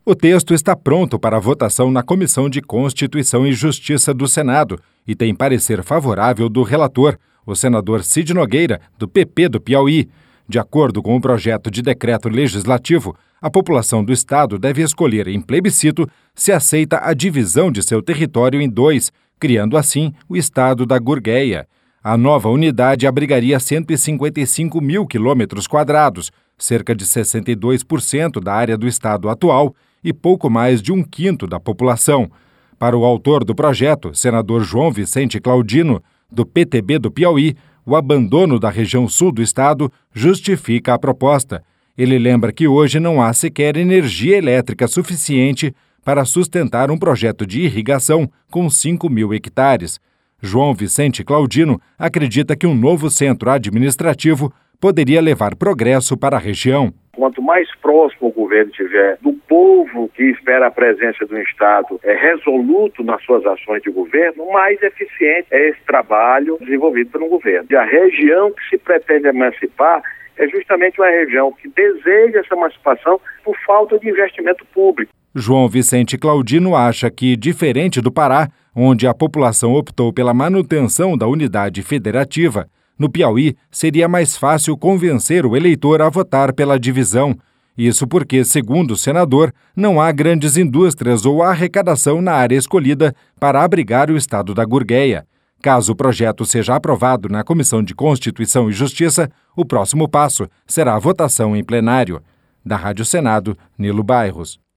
O texto está pronto para votação na Comissão de Constituição e Justiça do Senado e tem parecer favorável do relator, o senador Cid Nogueira, do PP do Piauí. De acordo com o projeto de decreto legislativo, a população do estado deve escolher em plebiscito se aceita a divisão de seu território em dois, criando assim o estado da Gurgueia. A nova unidade abrigaria 155 mil quilômetros quadrados, cerca de 62% da área do estado atual e pouco mais de 1/5 da população. Para o autor do projeto, senador João Vicente Claudino, do PTB do Piauí, o abandono da região sul do estado justifica a proposta. Ele lembra que hoje não há sequer energia elétrica suficiente para sustentar um projeto de irrigação com 5 mil hectares. João Vicente Claudino acredita que um novo centro administrativo poderia levar progresso para a região. Quanto mais próximo o governo estiver do povo que espera a presença do Estado resoluto nas suas ações de governo, mais eficiente é esse trabalho desenvolvido pelo governo. E a região que se pretende emancipar é justamente uma região que deseja essa emancipação por falta de investimento público. João Vicente Claudino acha que, diferente do Pará, onde a população optou pela manutenção da unidade federativa, no Piauí seria mais fácil convencer o eleitor a votar pela divisão. Isso porque, segundo o senador, não há grandes indústrias ou arrecadação na área escolhida para abrigar o estado da Gurgueia. Caso o projeto seja aprovado na Comissão de Constituição e Justiça, o próximo passo será a votação em plenário. Da Rádio Senado, Nilo Bairros.